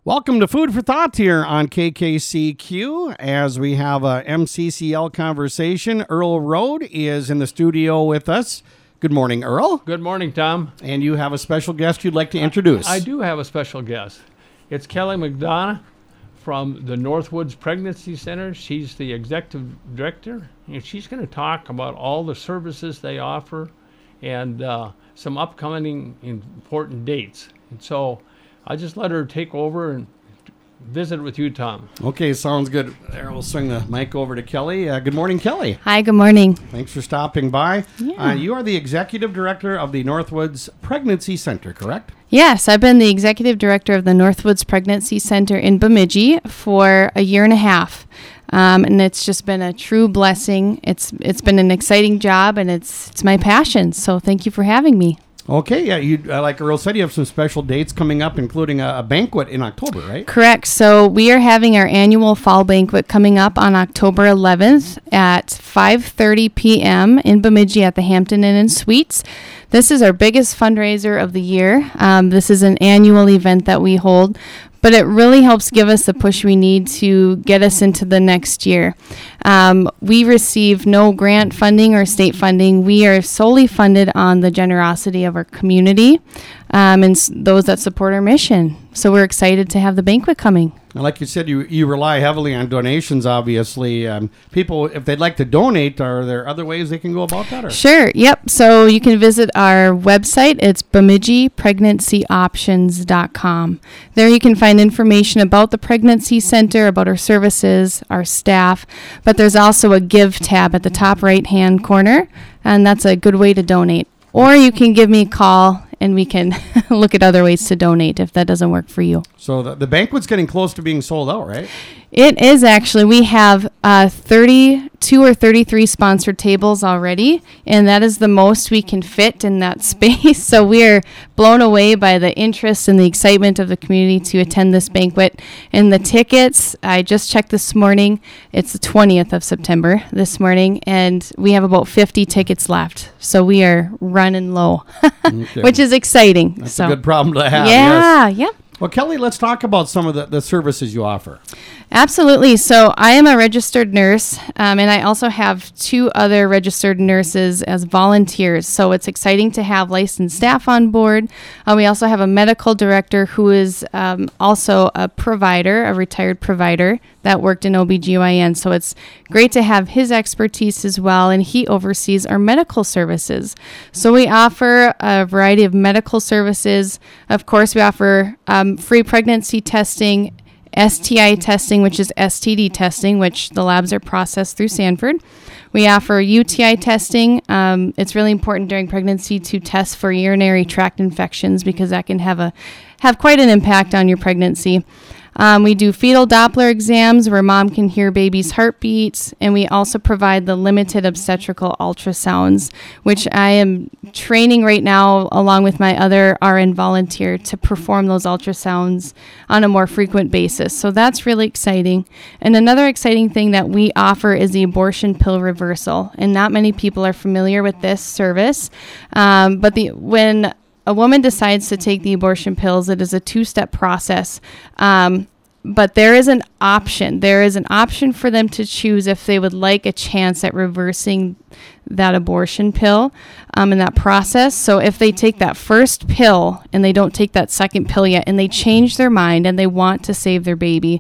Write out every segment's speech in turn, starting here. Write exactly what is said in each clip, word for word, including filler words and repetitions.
Welcome to Food for Thought here on K K C Q as we have a M C C L conversation. Earl Road is in the studio with us. Good morning, Earl. Good morning, Tom. And you have a special guest you'd like to introduce. I do have a special guest. It's Kelly McDonough from the Northwoods Pregnancy Center. She's the executive director, and she's going to talk about all the services they offer and uh, some upcoming important dates. And so I'll just let her take over and visit with you, Tom. Okay, sounds good. There, we'll swing the mic over to Kelly. Uh, good morning, Kelly. Hi, good morning. Thanks for stopping by. Yeah. Uh, you are the executive director of the Northwoods Pregnancy Center, correct? Yes, I've been the executive director of the Northwoods Pregnancy Center in Bemidji for a year and a half. Um, and it's just been a true blessing. It's it's been an exciting job, and it's it's my passion. So thank you for having me. Okay, yeah, you uh, like Earl said, you have some special dates coming up, including a, a banquet in October, right? Correct. So we are having our annual fall banquet coming up on October eleventh at five thirty p.m. in Bemidji at the Hampton Inn and Suites. This is our biggest fundraiser of the year. Um, this is an annual event that we hold, but it really helps give us the push we need to get us into the next year. Um, we receive no grant funding or state funding. We are solely funded on the generosity of our community um, and s- those that support our mission. So we're excited to have the banquet coming. Now, like you said, you, you rely heavily on donations, obviously. Um, people, if they'd like to donate, are there other ways they can go about that? Or? Sure. Yep. So you can visit our website. It's Bemidji Pregnancy Options dot com. There you can find information about the Pregnancy Center, about our services, our staff. But there's also a Give tab at the top right-hand corner, and that's a good way to donate. Or you can give me a call, and we can look at other ways to donate if that doesn't work for you. So the, the banquet's getting close to being sold out, right? It is actually. We have uh, thirty-two or thirty-three sponsored tables already, and that is the most we can fit in that space. So we are blown away by the interest and the excitement of the community to attend this banquet. And the tickets, I just checked this morning, it's the twentieth of September this morning, and we have about fifty tickets left. So we are running low, Okay. which is exciting. That's so. a good problem to have. Yeah, Yes. yep. Well, Kelly, let's talk about some of the, the services you offer. Absolutely. So I am a registered nurse, um, and I also have two other registered nurses as volunteers. So it's exciting to have licensed staff on board. Uh, we also have a medical director who is um, also a provider, a retired provider that worked in O B G Y N. So it's great to have his expertise as well, and he oversees our medical services. So we offer a variety of medical services. Of course, we offer um, free pregnancy testing, S T I testing, which is S T D testing, which the labs are processed through Sanford. We offer U T I testing. Um, it's really important during pregnancy to test for urinary tract infections because that can have a have quite an impact on your pregnancy. Um, we do fetal Doppler exams where mom can hear baby's heartbeats, and we also provide the limited obstetrical ultrasounds, which I am training right now along with my other R N volunteer to perform those ultrasounds on a more frequent basis. So that's really exciting. And another exciting thing that we offer is the abortion pill reversal, and not many people are familiar with this service, um, but the when a woman decides to take the abortion pills, it is a two-step process. Um, but there is an option. There is an option for them to choose if they would like a chance at reversing that abortion pill um, in that process. So if they take that first pill and they don't take that second pill yet, and they change their mind and they want to save their baby,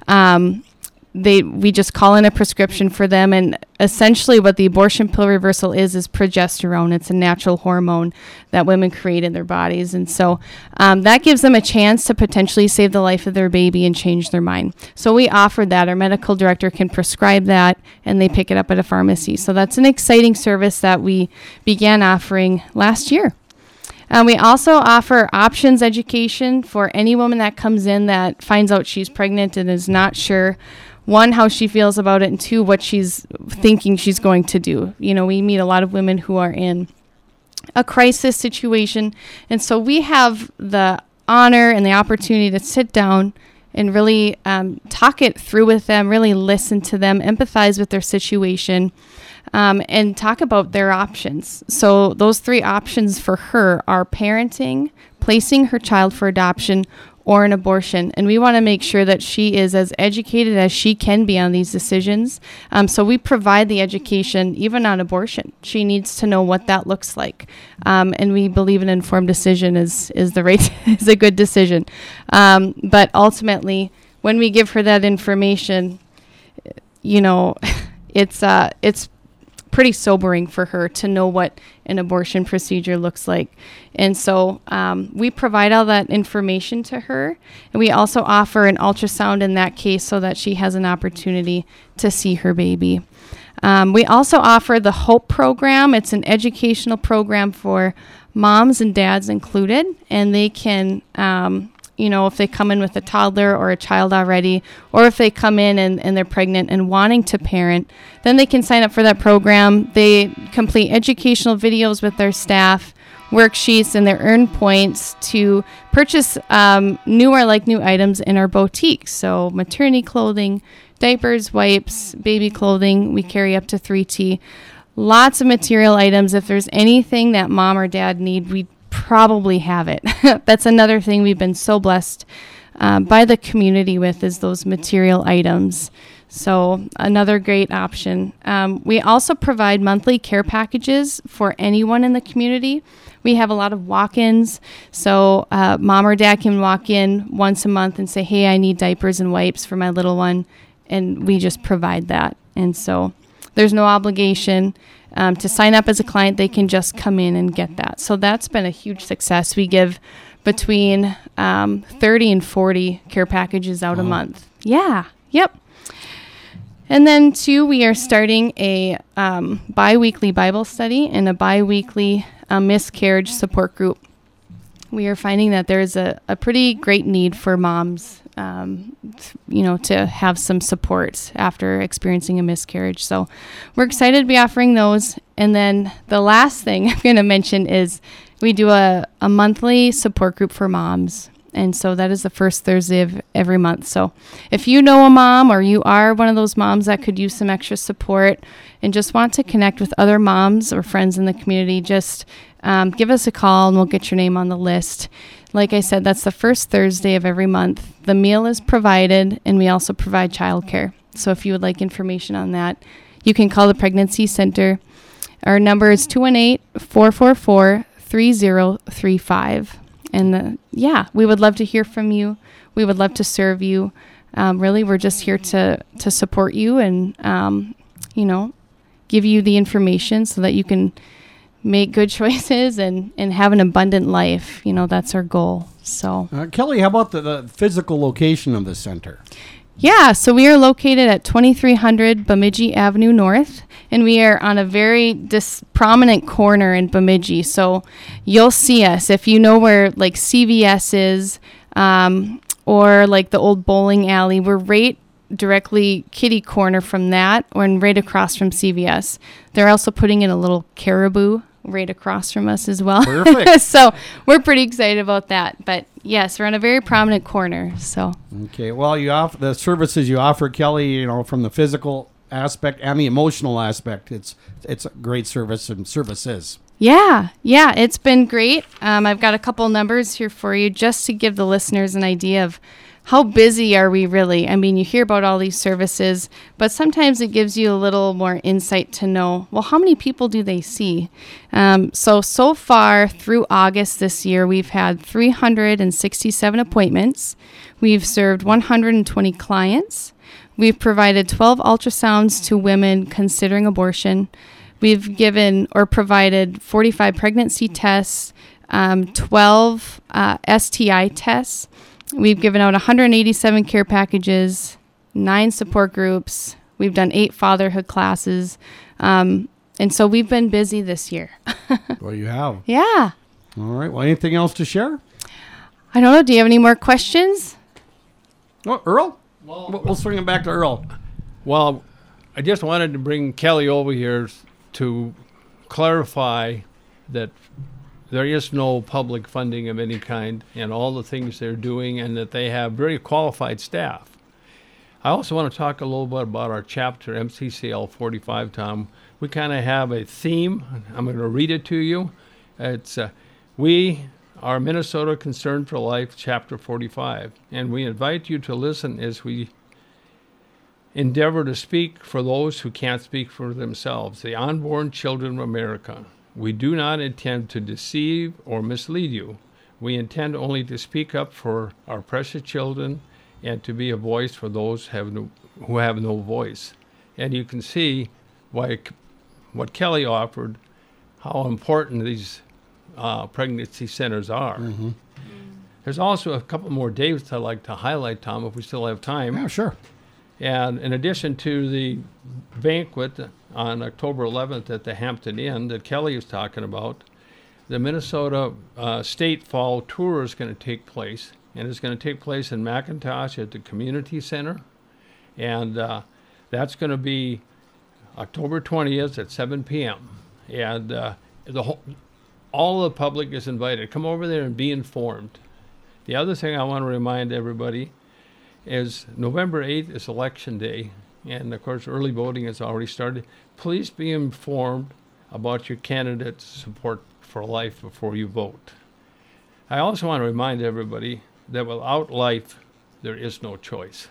um, they we just call in a prescription for them, and essentially what the abortion pill reversal is is progesterone. It's a natural hormone that women create in their bodies, and so um, that gives them a chance to potentially save the life of their baby and change their mind. So we offer that. Our medical director can prescribe that, and they pick it up at a pharmacy. So that's an exciting service that we began offering last year. Um, we also offer options education for any woman that comes in that finds out she's pregnant and is not sure, one, how she feels about it, and two, what she's thinking she's going to do. You know, we meet a lot of women who are in a crisis situation, and so we have the honor and the opportunity to sit down and really um, talk it through with them, really listen to them, empathize with their situation, um, and talk about their options. So those three options for her are parenting, placing her child for adoption, or an abortion. And we want to make sure that she is as educated as she can be on these decisions. Um, so we provide the education even on abortion. She needs to know what that looks like. Um, and we believe an informed decision is, is the right, is a good decision. Um, but ultimately, when we give her that information, you know, it's, uh, it's pretty sobering for her to know what an abortion procedure looks like. And so um, we provide all that information to her. And we also offer an ultrasound in that case so that she has an opportunity to see her baby. Um, we also offer the HOPE program. It's an educational program for moms and dads included. And they can, um, you know, if they come in with a toddler or a child already, or if they come in and, and they're pregnant and wanting to parent, then they can sign up for that program. They complete educational videos with their staff, worksheets, and they earn points to purchase um, new or like new items in our boutique. So maternity clothing, diapers, wipes, baby clothing. We carry up to three T. Lots of material items. If there's anything that mom or dad need, we probably have it. That's another thing we've been so blessed um, by the community with, is those material items. So another great option. Um, we also provide monthly care packages for anyone in the community. We have a lot of walk-ins, so uh, mom or dad can walk in once a month and say, hey, I need diapers and wipes for my little one, and we just provide that. And so there's no obligation um, to sign up as a client. They can just come in and get that. So that's been a huge success. We give between um, thirty and forty care packages out wow. a month. Yeah, yep. And then, two, we are starting a um, bi-weekly Bible study and a bi-weekly uh, miscarriage support group. We are finding that there's a, a pretty great need for moms, um, th- you know, to have some support after experiencing a miscarriage. So we're excited to be offering those. And then the last thing I'm going to mention is we do a, a monthly support group for moms. And so that is the first Thursday of every month. So if you know a mom, or you are one of those moms that could use some extra support and just want to connect with other moms or friends in the community, just um, give us a call and we'll get your name on the list. Like I said, that's the first Thursday of every month. The meal is provided, and we also provide childcare. So if you would like information on that, you can call the Pregnancy Center. Our number is two one eight, four four four, three zero three five. And the, yeah, we would love to hear from you. We would love to serve you. Um, really, we're just here to, to support you and, um, you know, give you the information so that you can make good choices and, and have an abundant life. You know, that's our goal. So, uh, Kelly, how about the, the physical location of the center? Yeah, so we are located at twenty-three hundred Bemidji Avenue North, and we are on a very dis- prominent corner in Bemidji. So you'll see us if you know where like C V S is, um, or like the old bowling alley. We're right directly kitty corner from that, or right across from C V S. They're also putting in a little Caribou right across from us as well. Perfect. So we're pretty excited about that. But yes, we're on a very prominent corner. So okay, well, you offer the services you offer, Kelly, you know, from the physical aspect and the emotional aspect. It's it's a great service and services. Yeah, yeah, it's been great. Um, I've got a couple numbers here for you just to give the listeners an idea of how busy are we really? I mean, you hear about all these services, but sometimes it gives you a little more insight to know, well, how many people do they see? Um, so, so far through August this year, we've had three hundred sixty-seven appointments. We've served one hundred twenty clients. We've provided twelve ultrasounds to women considering abortion. We've given or provided forty-five pregnancy tests, um, twelve uh, S T I tests. We've given out one hundred eighty-seven care packages, nine support groups. We've done eight fatherhood classes. Um, and so we've been busy this year. Well, you have. Yeah. All right. Well, anything else to share? I don't know. Do you have any more questions? Oh, Earl? Well, we'll swing it back to Earl. Well, I just wanted to bring Kelly over here to clarify that there is no public funding of any kind in all the things they're doing, and that they have very qualified staff. I also want to talk a little bit about our chapter, M C C L forty-five, Tom. We kind of have a theme. I'm going to read it to you. It's uh, we our Minnesota Concern for Life, Chapter forty-five. And we invite you to listen as we endeavor to speak for those who can't speak for themselves, the unborn children of America. We do not intend to deceive or mislead you. We intend only to speak up for our precious children and to be a voice for those have no, who have no voice. And you can see why what Kelly offered, how important these uh, pregnancy centers are. Mm-hmm. There's also a couple more dates I'd like to highlight, Tom, if we still have time. Yeah, sure. And in addition to the banquet on October eleventh at the Hampton Inn that Kelly was talking about, the Minnesota uh, State Fall Tour is going to take place. And it's going to take place in McIntosh at the Community Center. And uh, that's going to be October twentieth at seven p.m. And uh, the whole, all the public is invited. Come over there and be informed. The other thing I want to remind everybody is November eighth is Election Day. And, of course, early voting has already started. Please be informed about your candidate's support for life before you vote. I also want to remind everybody that without life, there is no choice.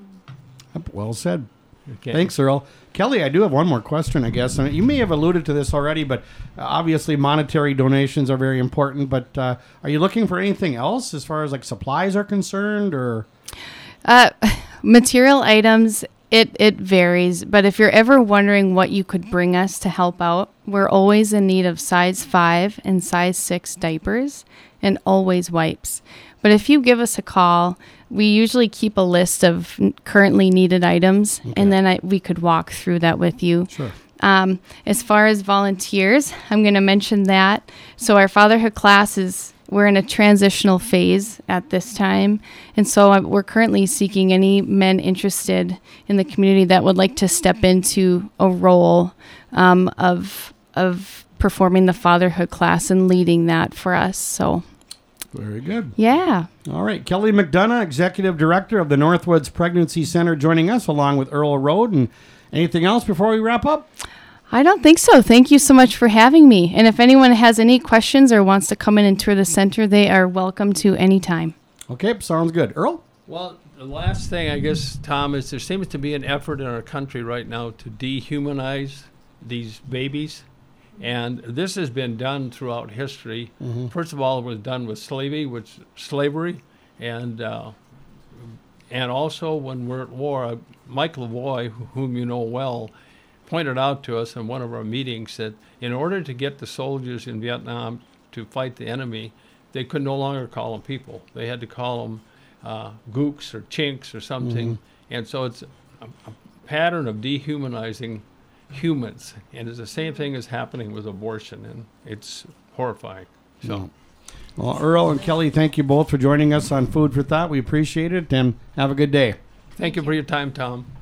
Well said. Okay. Thanks, Earl. Kelly, I do have one more question, I guess. And you may have alluded to this already, but uh, obviously monetary donations are very important. But uh, are you looking for anything else as far as like supplies are concerned, or? Uh, material items, it, it varies. But if you're ever wondering what you could bring us to help out, we're always in need of size five and size six diapers and always wipes. But if you give us a call, we usually keep a list of n- currently needed items, Okay. and then I, we could walk through that with you. Sure. Um, as far as volunteers, I'm going to mention that. So our fatherhood class is, we're in a transitional phase at this time. And so uh, we're currently seeking any men interested in the community that would like to step into a role um, of of performing the fatherhood class and leading that for us. So, Very good. yeah. All right. Kelly McDonough, Executive Director of the Northwoods Pregnancy Center, joining us along with Earl Road. And anything else before we wrap up? I don't think so. Thank you so much for having me. And if anyone has any questions or wants to come in and tour the center, they are welcome to anytime. Okay. Sounds good. Earl? Well, the last thing, I guess, Tom, is there seems to be an effort in our country right now to dehumanize these babies. And this has been done throughout history. Mm-hmm. First of all, it was done with slavery, which slavery, and uh, and also when we're at war, uh, Mike Lavoie, whom you know well, pointed out to us in one of our meetings that in order to get the soldiers in Vietnam to fight the enemy, they could no longer call them people. They had to call them uh, gooks or chinks or something. Mm-hmm. And so it's a, a pattern of dehumanizing humans, and it's the same thing as happening with abortion, and it's horrifying. So, No. Well, Earl and Kelly, thank you both for joining us on Food for Thought. We appreciate it, and have a good day. thank you for your time, Tom.